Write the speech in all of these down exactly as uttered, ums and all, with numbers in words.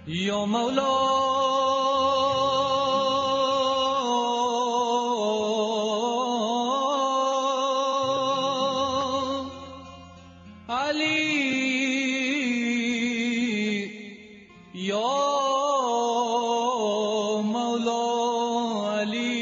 یا مولا علی یا مولا علی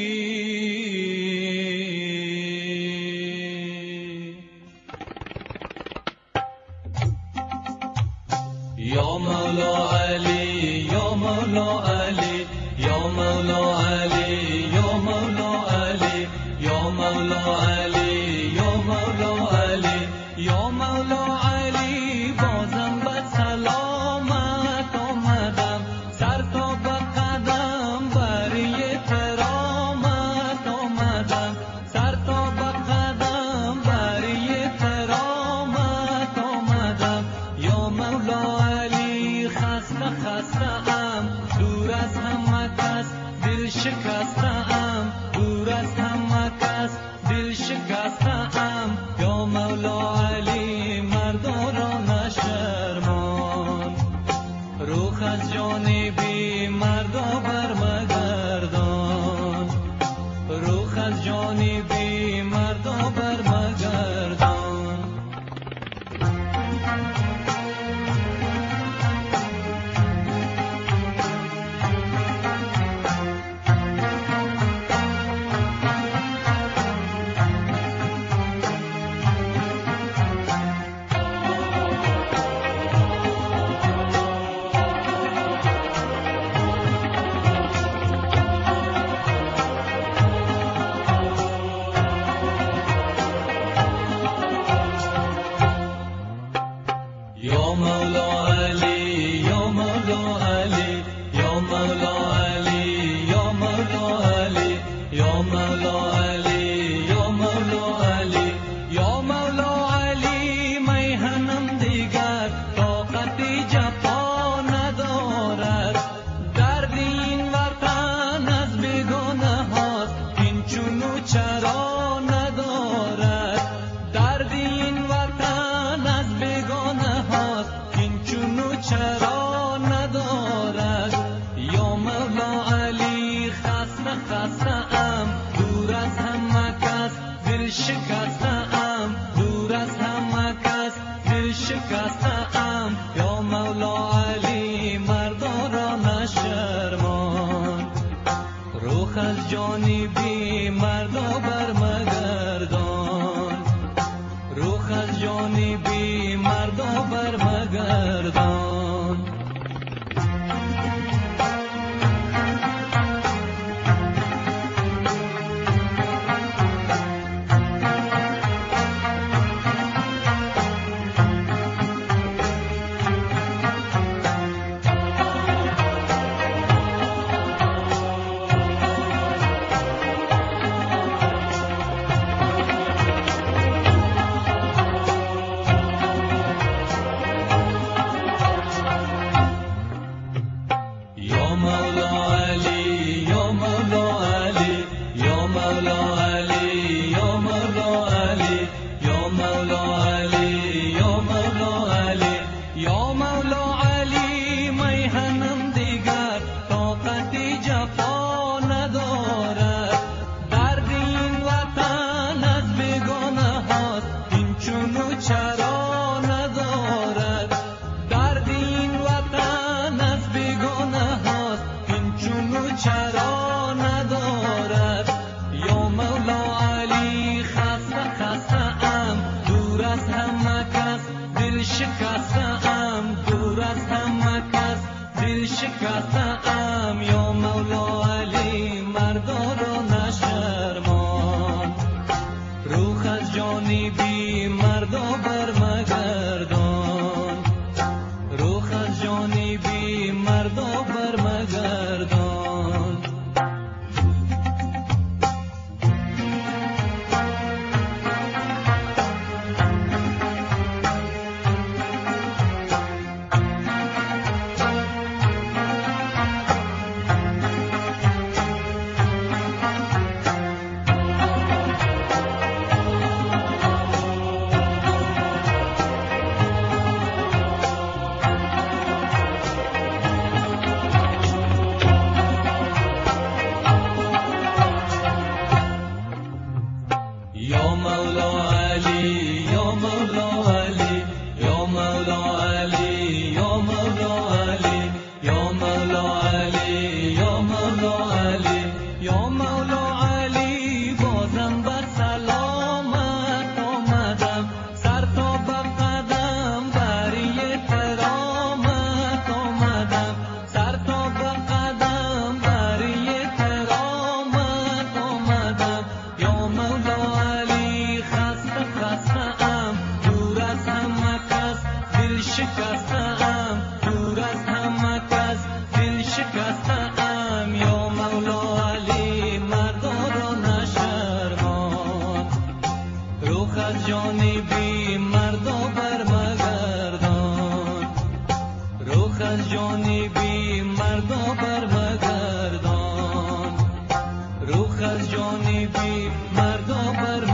یا مولا علی یا مولا علی یا مولا علی یا مولا علی یا مولا علی یا مولا علی یا مولا علی بازم به سلامت آمدم سر تا به قدم بری کرامت آمدم سر تا به قدم بری کرامت آمدم یا مولا خسته خسته ام دور از همه کس دل شکسته ام دور از همه کس دل شکسته ام یا مولا علی مردا را نشرمان روح از جانبی مردا برمگردان روح از جانبی مردا برمگردان یا مولا علی یا مولا علی یا مولا علی یا مولا علی یا مولا علی یا مولا علی یا مولا علی میهنم دیگر طاقتی جفا ندارد درد این وطن از بیگانه هاست این چونو چرا ندارد درد این وطن از بیگانه هاست این چونو چرا ندارد یا مولا علی خسته خسته ام دور از همه کس دل شکسته ام دور از همه کس دل شکسته ام یا مولا علی مردا را نشرمان روح از جانبی مردا برمگردان روح از جانبی مردا برمگردان یا مولا علی یا مولا علی یا مولا علی یا مولا علی یا مولا علی یا مولا علی یا مولا علی میهنم دیگر طاقتی جفا ندارد درد این وطن از بیگانه هاست این چونو چرا ندارد درد این وطن از بیگانه هاست این چونو چرا ندارد یا مولا علی خسته خسته ام دور از همه کس دل شکسته ام دور از همه کس دل شکسته ام یا مولا علی مردا را نشرمان روح از جانبی مردا برمگردان روح از جانبی مردا برمگردان جانبی مردا بر مگردان، رخ از جانبی مردا بر مگردان، رخ از جانبی مردا بر